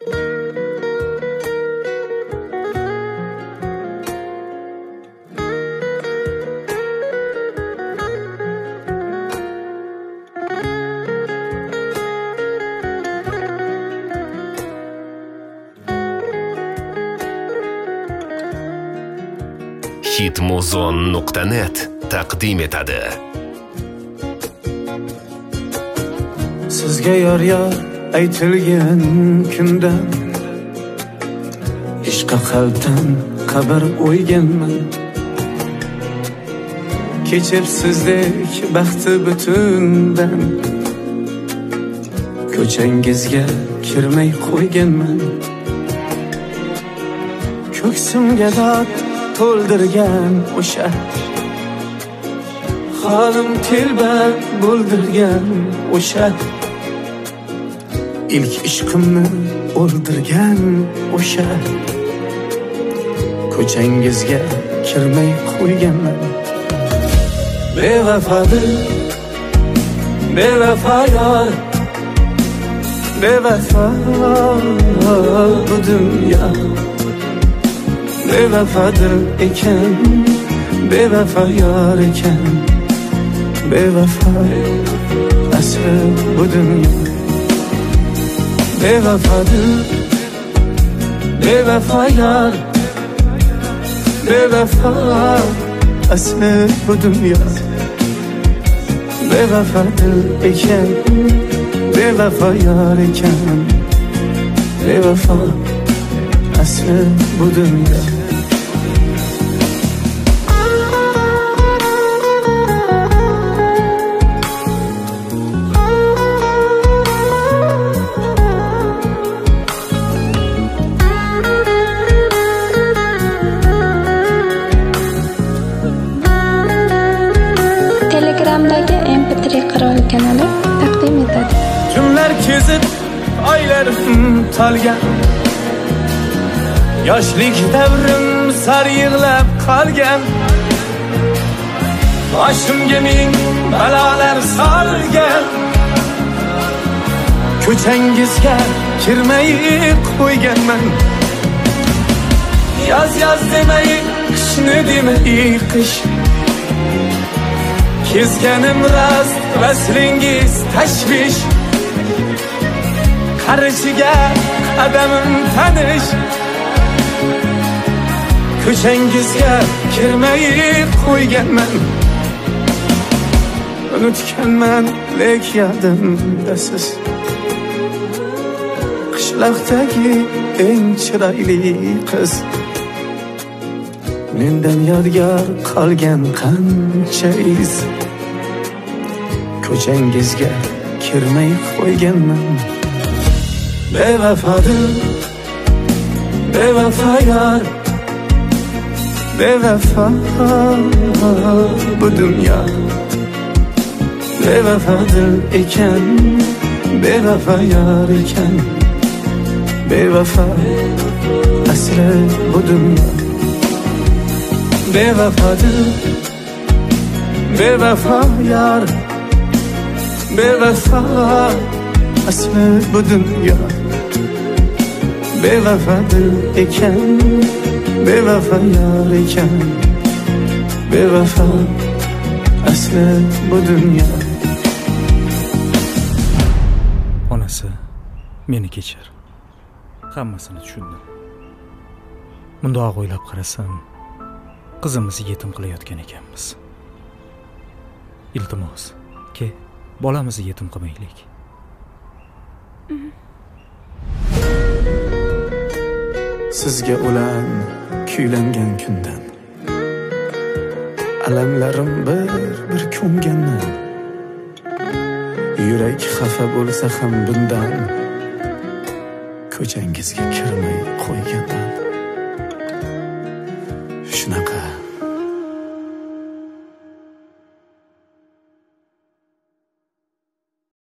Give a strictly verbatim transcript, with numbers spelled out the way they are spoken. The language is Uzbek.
hitmuzon nuqta net taqdim etadi. Sizga yor yor aytilgan kundan ishqa qalbdan xabar o'yganman. Kechirsizdek baxti butundan ko'changizga kirmay qo'yganman. Ko'ksimga dod to'ldirgan o'sha holim telba bo'ldirgan o'sha ilk ishqimni o'ldirgan o'sha ko'changizga kirmay qo'yganman. Bevafodir, bevafo yor, bevafo bu dunyo. Bevafodir ekan, bevafo yor ekan, bevafo asli bu dunyo. Bevafodir, bevafo yor, bevafo asli bu dunyo. Bevafodir ekan, bevafo yor ekan, bevafo asli bu dunyo. Telegramdagi em pe tre qirol kanali taqdim etadi. Tunlar kezib oylarim talgan, yoshlik davrim sar yig'lab qolgan. Boshimga ming balolar solgan, ko'changizga kirmay qo'yganman. Yoz yoz demay, qishni demay qish, kezganim rost, vaslingiz tashvish. Qarishiga qadamim tanish, ko'changizga kirmay qo'yganman. Unutganman lek yodimda siz, qishloqdagi eng chiroyli qiz. Mendan yodgor qolgan qancha iz, ko'changizga kirmay qo'yganman. Bevafodir, bevafo yor, bevafo bu dunyo. Bevafodir ekan, bevafo yor ekan, bevafo asli bu dunyo. Bevafodir, bevafo yor, bevafo asli bu dunyo. Bevafodir ekan, bevafo yor ekan, bevafo asli bu dunyo. Onasi, meni kechir. Hammasini tushundim. Mundoq o'ylab qarasam, qizimizni yetim qilayotgan ekanmiz. Iltimos, ke, bolamizni yetim qilmaylik. Sizga ulan kuylangan kundan alamlarim bir-bir ko'nganman. Yurak xafa bo'lsa ham bundan ko'changizga kirmay qo'yganman. Shunaqa